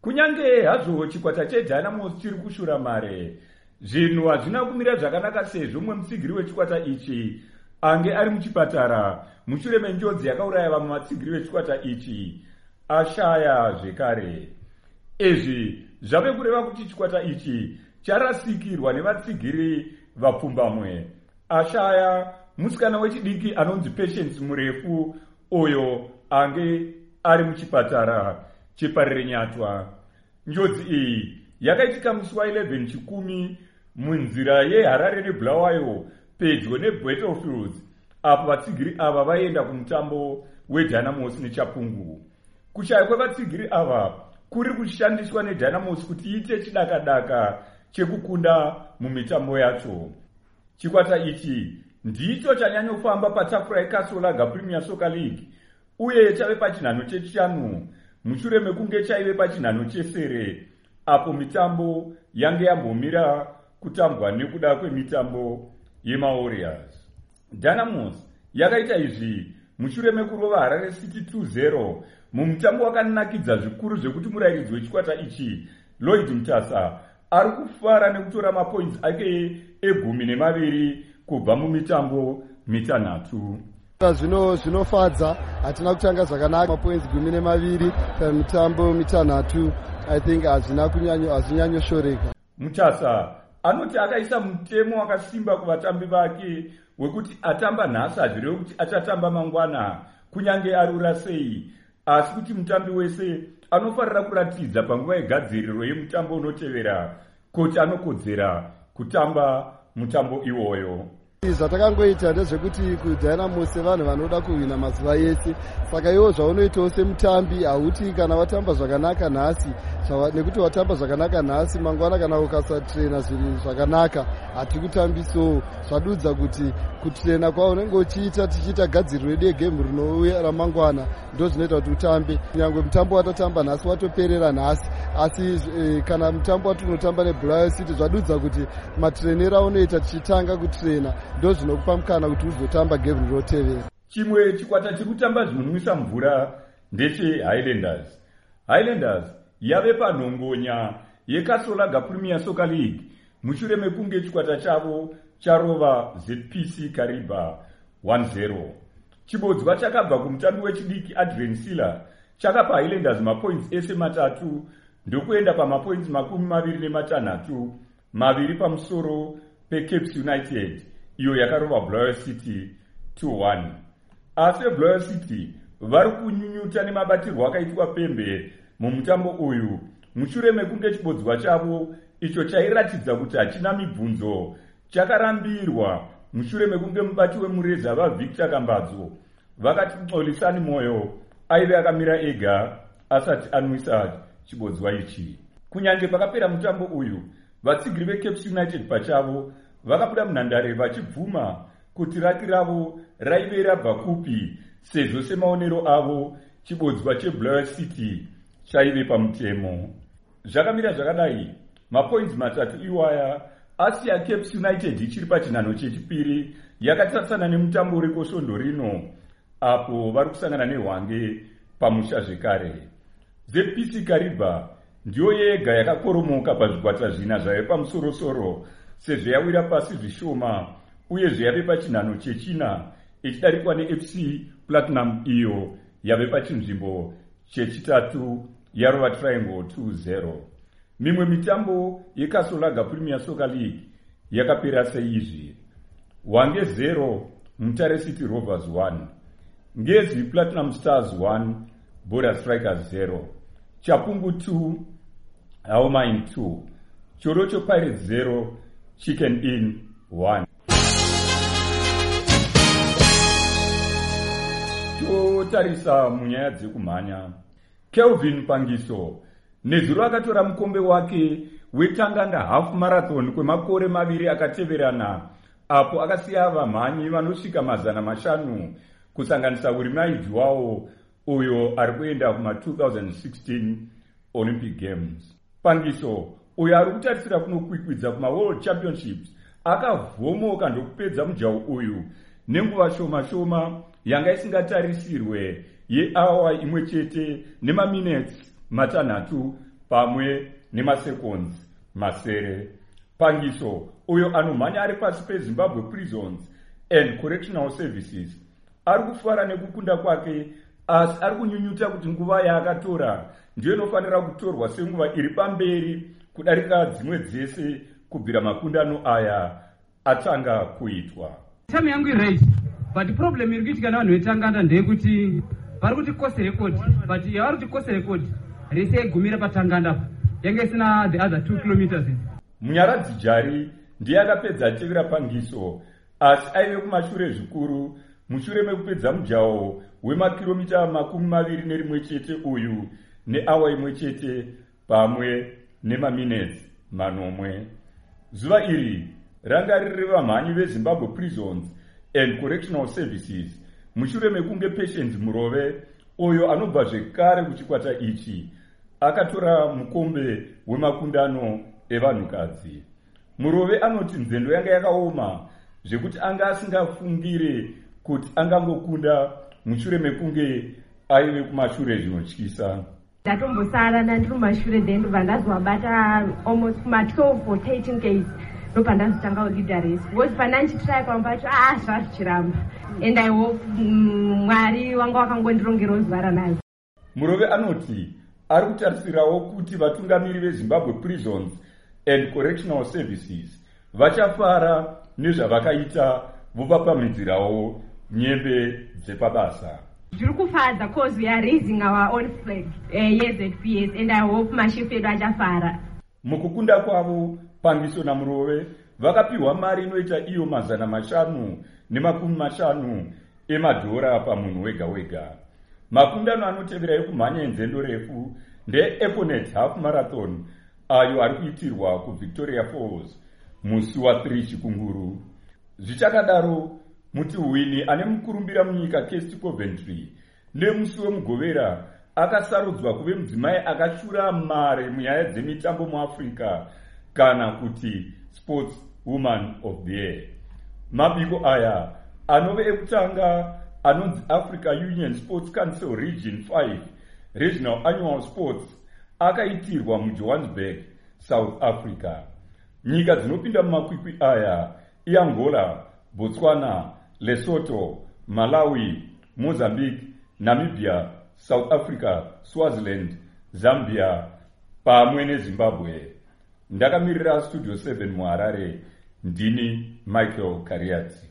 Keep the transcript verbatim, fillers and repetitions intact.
Kunyange hazvo chikwata cheDynamos chiri kushura mare, zvinhu hazvina kumira zvakanaka sezvo mumwe mutsigiri wechikwata ichi ange ari muchipatara mushure menjodzi yakauraya vamwe vatsigiri vechikwata ichi ashaya zvekare. Izvi zvave kureva kuti chikwata ichi charasikirwa nevatsigiri vapfumbamwe. Ashaya musikana wechidiki anonzi Patience murefu uyo ange ari muchipatara cheParirenyatwa. Njodzi iyi yakaitika musi wa11 chikumi munzira yeHarare neBulawayo pedyo neBattlefields, apo vatsigiri ava vaenda kumutambo weDynamos neChapungu. Kushaya kwevatsigiri ava kuri kushandiswa neDynamos kuti iite chidakadaka chekukunda mumitambo yacho. Chikwata ichi ndicho chanyanyofamba patafura yeKasolaga Premier Soccer League uye chave pachinhano chechishanu mushure mekunge chaive pachinhano chesere apo mitambo yange yambomira kutambwa nekuda kwemitambo yeMawarriors. Dynamos yakaita izvi mushure mekurova Harare City two zero mumutambo wakanakidza zvikuru zvekuti murairidzi wechikwata ichi Lloyd Mtasa ari kufara nekutora mapoints ake egumi nemaviri kubva mumitambo mitanhatu. Zvino zvinofadza, hatina kutanga zvakanaka, mapoints gumi nemaviri pamitambo mitanhatu. I think hazvina kunyanyo hazvinyanyoshoreka. Mutasa anoti akaisa mutemo wakasimba kuvatambi vake wekuti atamba nhasi hazvirevi kuti achatamba mangwana kunyange arura sei, asi kuti mutambi wese anofarira kuratidza panguva yegadziriro yemutambo unotevera kuti anokodzera kutamba mutambo iwoyo. Zvatakangoita ndezvekuti kuDynamos vanhu vanoda kuhwina mazuva yese, saka iwo zvaunoitawo semutambi hauti kana watamba zvakanaka nhasi nekuti watamba zvakanaka nhasi mangwana kana ukasatrena zvinhu zvakanaka hatikutambiso. Zvadudza kuti kutrena kwao unenge uchiita tichiita gadziriro yedu yegemu rinouya ramangwana ndo zvinoita kuti utambe. Nyangwe mutambo watatamba nhasi watoperera nhasi, asi e, kana mutambo watinotamba neBulawayo City zvadudza kuti matrenera unoita tichitanga kutrena ndo zvinokupa mukana kuti uzotamba gemu rinotevera. Chimwe chikwata chiri kutamba zvinonwisa mvura ndecheHighlanders. Highlanders yave panhongonya yeKasolaga Premier Soccer League mushure mekunge chikwata chavo charova Z P C Kariba one zero. Chibodzwa chakabva kumutambi wechidiki Adrian Siller chakapa Highlanders mapoints ese matatu ndokuenda pamapoints makumi maviri nematanhatu, maviri pamusoro peCapes United iyo yakarova Bulawayo City two one. Asi Bulawayo City vari kunyunyuta nemabatirwo akaitwa pembe mumutambo uyu mushure mekunge chibodzwa chavo icho chairatidza kuti hachina mibvunzo chakarambirwa mushure mekunge mubati wemureza vaVictor Kambadzo vakati Xolisani Moyo aive akamira ega asati anwisa chibodzwa ichi. Kunyange pakapera mutambo uyu vatsigiri veCapes United pachavo vakabuda munhandare vachibvuma kuti raki ravo raive rabva kupi sezvo semaonero avo chibodzwa cheBulawayo City chaive pamutemo. Zvakamira zvakadai, mapoints matatu iwaya asi yaCapes United ichiri pachinhano chechipiri yakatarisana nemutambo uri kosvondo rino apo vari kusangana neHwange pamusha zvekare. Z P C Kariba ndiyo yega yakakoromoka pazvikwata zvina zvaive pamusorosoro sezvo yawira pasi zvishoma uye zveyave pachinhano chechina ichidarikwa neF C Platinum iyo yave pachinzvimbo chechitatu yarova Triangle two zero. Mimwe mitambo yeKasolaga Premier Soccer League yakapera seizvi: Hwange zero Mutare City Rovers one, Ngezi Platinum Stars one, Border Strikers zero, Chapungu two, Haumain two, Chorocho Pirates zero, Chicken Inn one. Totarisa munyaya dzekumhanya, Kelvin Pangiso nezuro akatora mukombe wake wetanganda half marathon kwemakore maviri akateverana apo akasiya vamhanyi vanosvika mazana mashanu kusanganisa urimaidzi wawo uyo ari kuenda kuma twenty sixteen Olympic Games. Pangiso uyo ari kutarisira kunokwikwidza kuma World Championships akavhomoka ndokupedza mujaho uyu nenguva shoma shoma yanga isingatarisirwe yeawa imwe chete nemaminutes matanhatu pamwe nemaseconds masere. Pangiso uyo anomhanya ari pasi peZimbabwe Prisons and Correctional Services ari kufara nekukunda kwake, asi ari kunyunyuta kuti nguva yaakatora ndiyo inofanira kutorwa senguva iri pamberi kudarika dzimwe dzese kubvira makundano aya atanga kuitwa. Tamu yangu iraiti, but problem iri kuitika navanhu vetanganda ndeyekuti vari kuti kose record, but yavari kuti kose record rese igumira patanganda yange isina the other two kilometers. Munyaradzi Jari ndiye akapedza atevera Pangiso, asi aive kumashure zvikuru mushure mekupedza mujaho wemakiromita makumi maviri nerimwe chete uyu neawa imwe chete pamwe nemaminutes manomwe. Zuva iri ranga riri vamhanyi veZimbabwe Prisons and Correctional Services mushure mekunge Patience Murove uyo anobva zvekare kuchikwata ichi akatora mukombe wemakundano evanhukadzi. Murove anoti nzendo yanga yakaoma zvekuti anga asingafungire kuti angangokunda mushure mekunge aive kumashure zvinotyisa. Ndatombosara ndandiri mumashure then ndobva ndazovabata almost kuma twelve or thirteen days ndobva ndazotanga uleader race because pandandichitrai pamwe pacho ah zvava zvichiramba and I hope Mwari wanga wakangondirongerawo zuva ranhasi. Murove anoti ari kutarisirawo kuti vatungamiri veZimbabwe Prisons and Correctional Services vachafara nezvavakaita vopapamidzirawo nyembe dzepabasa. Zviri kufadza cause we are raising our own flag uh, yes at P S and I hope mashefu edu achafara. Mukukunda kwavo Pangiso naMurove vakapiwa mari inoita iyo mazana mashanu nemakumi mashanu emadhora pamunhu wega wega. Makundano anotevera ekumhanya enzendo refu ndeEFONET Half Marathon ayo ari kuitirwa kuVictoria Falls musi wa3 Chikunguru. Zvichakadaro muti Winnie ane mukurumbira munyika Kesti Coventry nemusi wemugovera akasarudzwa kuve mudzimai akashura mare munyaya dzemitambo muAfrica kana kuti Sports Woman of the Year. Mabiko aya anove ekutanga anonzi Africa Union Sports Council Region five Regional Annual Sports akaitirwa muJohannesburg, South Africa. Nyika dzinopinda mumakwikwi aya iAngola, Botswana, Lesotho, Malawi, Mozambique, Namibia, South Africa, Swaziland, Zambia pamwe neZimbabwe. Ndakamirira Studio seven muHarare, ndini Michael Kariati.